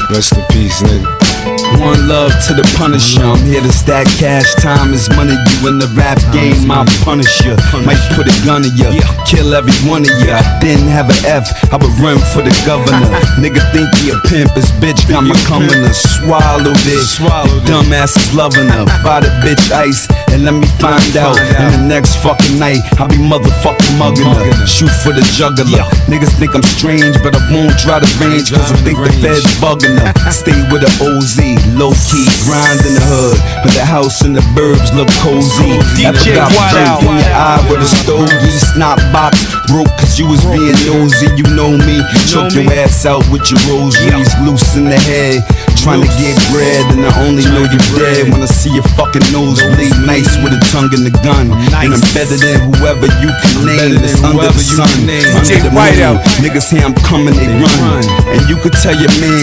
Rest in peace, nigga. One love to the Punisher. I'm here to stack cash. Time is money. You in the rap game, I'll punish you. Might put a gun in you, kill every one of you. I didn't have an F, I would run for the governor. Nigga think he a pimp, his bitch got me coming to swallow this. Dumbass is loving her. Buy the bitch ice and let me find out. In the next fucking night, I'll be motherfucking mugging her. Shoot for the juggler. Niggas think I'm strange, but I won't try to range, cause I think the feds bugging her. Stay with the OZ, low key, grind in the hood, but the house and the burbs look cozy. DJ Got Wild burnt in your eye with a stogie, snot box broke cause you was being nosy. You know me, choke your ass out with your rosaries, loose in the head, trying to get bread, and I only know you're dead when I see your fucking nose bleed. Nice with a tongue in the gun, and I'm better than whoever you can name. It's under the sun, under the moon. Niggas say I'm coming, they run, and you could tell your man